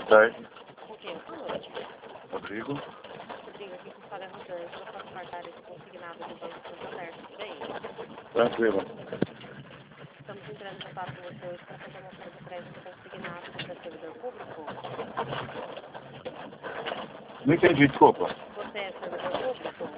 tarde. Com quem? Boa noite. Rodrigo. Rodrigo, aqui com Fábio Rodrigues, eu posso guardar esse consignado do Banco Santander, tudo bem? Tranquilo. Estamos entrando em contato com você hoje para fazer uma oferta de crédito consignado para servidor público. Não entendi, desculpa. Você é servidor público?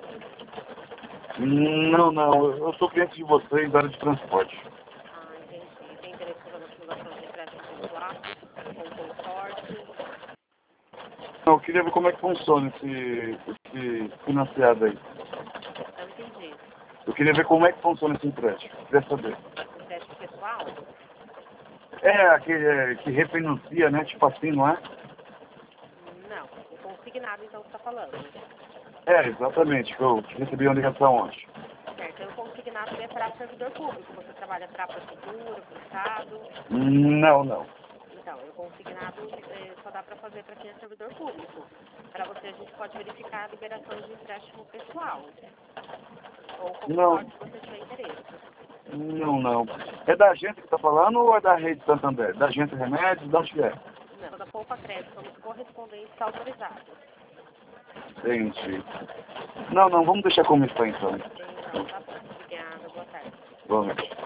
Não. Eu sou cliente de vocês da área de transporte. Ah, entendi. Tem interesse em fazer uma simulação de empréstimo pessoal, com consórcio? Não, eu queria ver como é que funciona esse financiado aí. Eu entendi. Eu queria ver como é que funciona esse empréstimo. Queria saber. Empréstimo pessoal? É aquele que refinancia, né? Tipo assim, não é? Não. O consignado, então, você está falando. É, exatamente. Que eu recebi uma ligação ontem. Certo. O consignado é para servidor público. Você trabalha para a prefeitura, para o Estado? Não. Então, o consignado só dá para fazer para quem é servidor público. Para você, a gente pode verificar a liberação de empréstimo pessoal. Ou Não, consórcio, se você tiver interesse. não. É da agência que tá falando ou é da rede Santander? Da agência Remédios? De onde que é? Não, da Poupa Crédito, somos correspondentes autorizados. Entendi. Não, vamos deixar como está então. Então, tá bom. Obrigada, boa tarde. Boa noite.